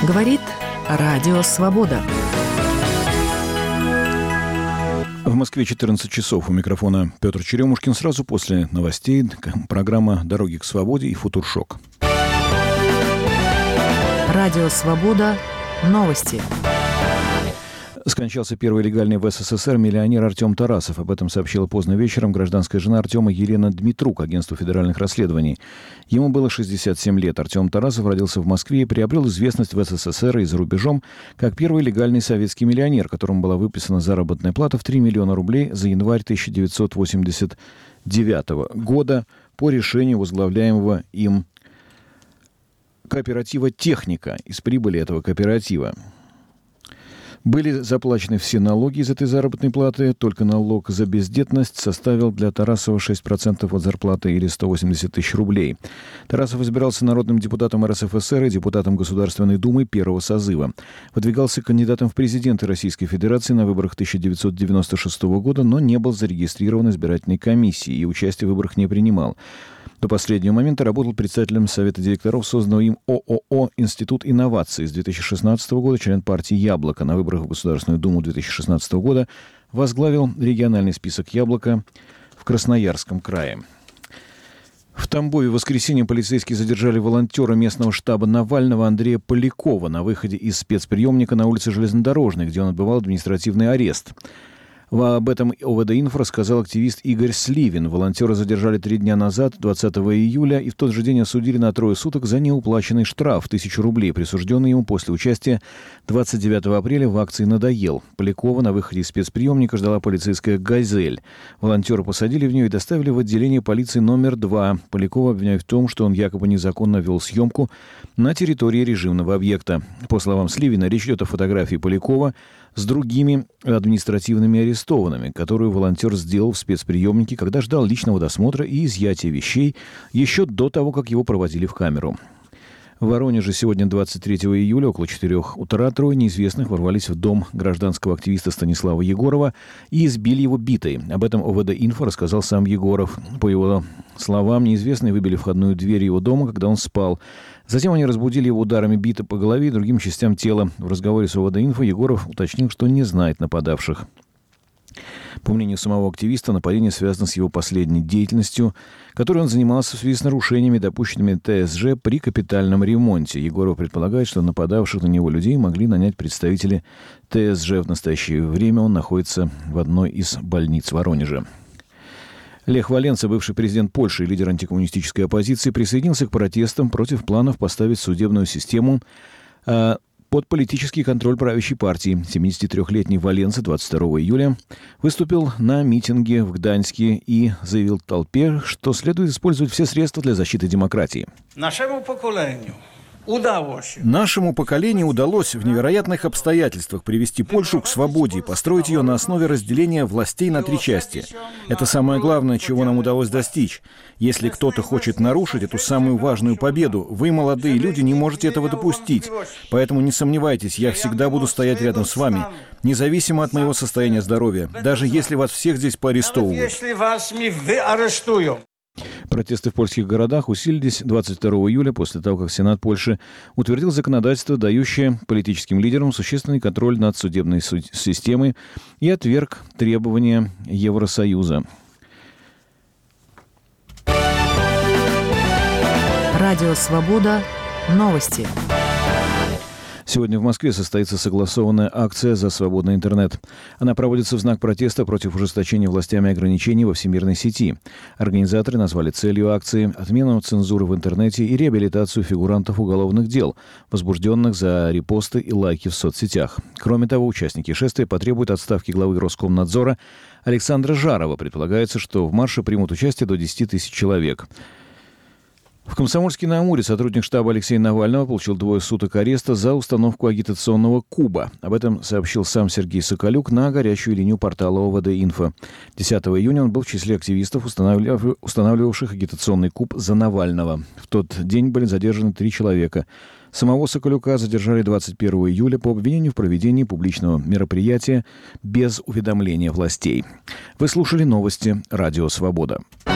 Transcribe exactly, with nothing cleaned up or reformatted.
Говорит Радио Свобода. В Москве четырнадцать часов. У микрофона Петр Черемушкин. Сразу после новостей программа «Дороги к свободе» и «Футуршок». Радио Свобода. Новости. Скончался первый легальный в СССР миллионер Артем Тарасов. Об этом сообщила поздно вечером гражданская жена Артема Елена Дмитрук агентству федеральных расследований. Ему было шестьдесят семь лет. Артем Тарасов родился в Москве и приобрел известность в СССР и за рубежом как первый легальный советский миллионер, которому была выписана заработная плата в три миллиона рублей за январь тысяча девятьсот восемьдесят девятого года по решению возглавляемого им кооператива «Техника» из прибыли этого кооператива. Были заплачены все налоги из этой заработной платы. Только налог за бездетность составил для Тарасова шесть процентов от зарплаты или сто восемьдесят тысяч рублей. Тарасов избирался народным депутатом эр эс эф эс эр и депутатом Государственной Думы первого созыва. Выдвигался кандидатом в президенты Российской Федерации на выборах тысяча девятьсот девяносто шестого года, но не был зарегистрирован избирательной комиссией и участие в выборах не принимал. До последнего момента работал председателем Совета директоров созданного им о о о «Институт инноваций». С две тысячи шестнадцатого года член партии «Яблоко». На выборах в Государственную Думу две тысячи шестнадцатого года возглавил региональный список «Яблоко» в Красноярском крае. В Тамбове в воскресенье полицейские задержали волонтера местного штаба Навального Андрея Полякова на выходе из спецприемника на улице Железнодорожной, где он отбывал административный арест. Об этом о вэ дэ-Инфо рассказал активист Игорь Сливин. Волонтера задержали три дня назад, двадцатого июля, и в тот же день осудили на трое суток за неуплаченный штраф – тысячу рублей, присужденный ему после участия двадцать девятого апреля в акции «Надоел». Полякова на выходе из спецприемника ждала полицейская «Газель». Волонтера посадили в нее и доставили в отделение полиции номер два. Полякова обвиняют в том, что он якобы незаконно вел съемку на территории режимного объекта. По словам Сливина, речь идет о фотографии Полякова с другими административными арестованными, которую волонтер сделал в спецприемнике, когда ждал личного досмотра и изъятия вещей еще до того, как его проводили в камеру. В Воронеже сегодня, двадцать третьего июля, около четырех утра, трое неизвестных ворвались в дом гражданского активиста Станислава Егорова и избили его битой. Об этом о вэ дэ-Инфо рассказал сам Егоров. По его словам, неизвестные выбили входную дверь его дома, когда он спал. Затем они разбудили его ударами биты по голове и другим частям тела. В разговоре с о вэ дэ-Инфо Егоров уточнил, что не знает нападавших. По мнению самого активиста, нападение связано с его последней деятельностью, которой он занимался в связи с нарушениями, допущенными тэ эс жэ при капитальном ремонте. Егоров предполагает, что нападавших на него людей могли нанять представители тэ эс жэ. В настоящее время он находится в одной из больниц Воронежа. Лех Валенса, бывший президент Польши и лидер антикоммунистической оппозиции, присоединился к протестам против планов поставить судебную систему э, под политический контроль правящей партии. семидесятитрёхлетний Валенса двадцать второго июля выступил на митинге в Гданьске и заявил толпе, что следует использовать все средства для защиты демократии. Нашему поколению удалось. Нашему поколению удалось в невероятных обстоятельствах привести Польшу к свободе и построить ее на основе разделения властей на три части. Это самое главное, чего нам удалось достичь. Если кто-то хочет нарушить эту самую важную победу, вы, молодые люди, не можете этого допустить. Поэтому не сомневайтесь, я всегда буду стоять рядом с вами, независимо от моего состояния здоровья, даже если вас всех здесь поарестовывают. Если вас мы арестуем. Протесты в польских городах усилились двадцать второго июля после того, как Сенат Польши утвердил законодательство, дающее политическим лидерам существенный контроль над судебной системой и отверг требования Евросоюза. Радио Свобода. Новости. Сегодня в Москве состоится согласованная акция «За свободный интернет». Она проводится в знак протеста против ужесточения властями ограничений во всемирной сети. Организаторы назвали целью акции отмену цензуры в интернете и реабилитацию фигурантов уголовных дел, возбужденных за репосты и лайки в соцсетях. Кроме того, участники шествия потребуют отставки главы Роскомнадзора Александра Жарова. Предполагается, что в марше примут участие до десяти тысяч человек. В Комсомольске-на-Амуре сотрудник штаба Алексея Навального получил двое суток ареста за установку агитационного куба. Об этом сообщил сам Сергей Соколюк на горячую линию портала о вэ дэ-Инфо. десятого июня он был в числе активистов, устанавливавших агитационный куб за Навального. В тот день были задержаны три человека. Самого Соколюка задержали двадцать первого июля по обвинению в проведении публичного мероприятия без уведомления властей. Вы слушали новости «Радио Свобода».